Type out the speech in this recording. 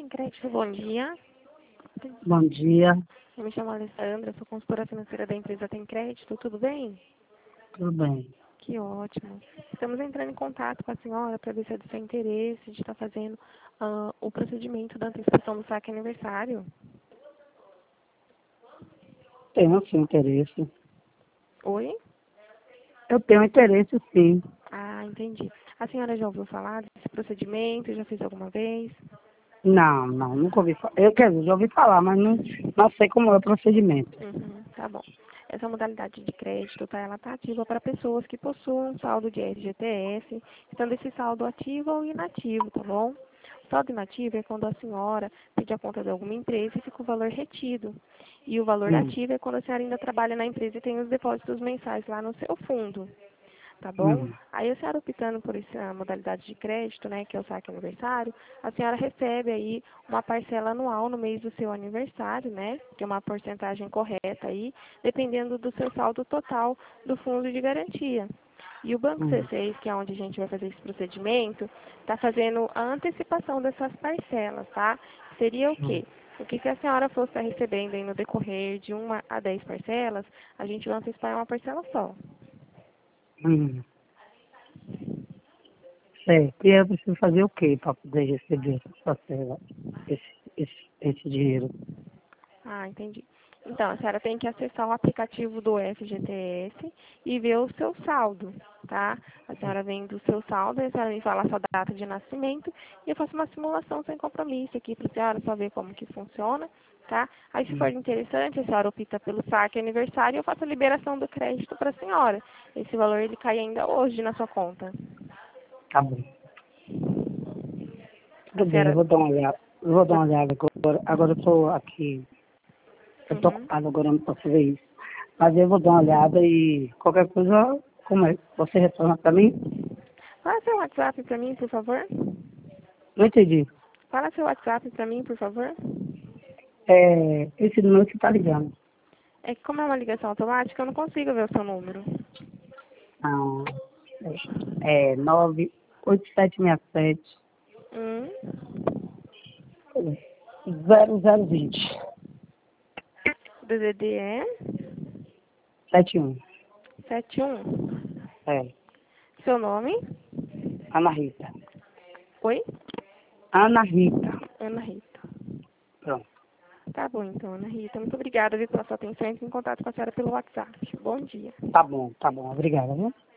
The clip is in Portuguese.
Crédito, bom dia. Bom dia, Eu me chamo Alessandra, sou consultora financeira da empresa Tem Crédito, tudo bem? tudo bem? Que ótimo. Estamos entrando em contato com a senhora para ver se é do seu interesse de estar fazendo o procedimento da antecipação do saque aniversário. Tenho sim interesse. Oi? Eu tenho interesse sim. Ah, entendi. A senhora já ouviu falar desse procedimento? Já fez alguma vez? Não, nunca ouvi falar. Eu, quer dizer, já ouvi falar, mas não sei como é o procedimento. Tá bom. Essa modalidade de crédito, tá, ela está ativa para pessoas que possuam saldo de FGTS, estando esse saldo ativo ou inativo, tá bom? O saldo inativo é quando a senhora pede a conta de alguma empresa e fica o valor retido. E o valor Hum, ativo é quando a senhora ainda trabalha na empresa e tem os depósitos mensais lá no seu fundo. Tá bom? hum, Aí a senhora optando por essa modalidade de crédito, né, que é o saque aniversário, a senhora recebe aí uma parcela anual no mês do seu aniversário, né, que é uma porcentagem correta aí, dependendo do seu saldo total do fundo de garantia. E o Banco hum. C6, que é onde a gente vai fazer esse procedimento, está fazendo a antecipação dessas parcelas, tá? Seria o Hum, quê? Porque se a senhora fosse estar recebendo aí no decorrer de 1 a 10 parcelas, a gente vai antecipar em uma parcela só. hum. Certo. E eu preciso fazer o quê para poder receber esse dinheiro? Ah, entendi. Então, a senhora tem que acessar o aplicativo do FGTS e ver o seu saldo, tá? A senhora vem do seu saldo, a senhora me fala a sua data de nascimento e eu faço uma simulação sem compromisso aqui para a senhora só ver como que funciona, tá? Aí, se for Hum, interessante, a senhora opta pelo saque aniversário e eu faço a liberação do crédito para a senhora. Esse valor, ele cai ainda hoje na sua conta. tá bom. A Tudo bem, eu senhora... vou dar uma olhada. Eu vou dar uma olhada agora. Agora eu estou aqui. Eu estou Uhum. ocupado agora, eu não posso ver isso. Mas eu vou dar uma olhada e qualquer coisa, como é? Você retorna para mim? Fala seu WhatsApp para mim, por favor. Não entendi. Fala seu WhatsApp para mim, por favor. Esse número que está ligando. É que como é uma ligação automática, eu não consigo ver o seu número. Ah, 98767 Hum, 0020 DDD é 71. 71. É, Seu nome? Ana Rita. Oi? Ana Rita. Ana Rita. Pronto. Tá bom, então, Ana Rita. Muito obrigada, viu, pela sua atenção. Entre em contato com a senhora pelo WhatsApp. Bom dia. Tá bom. Obrigada, viu?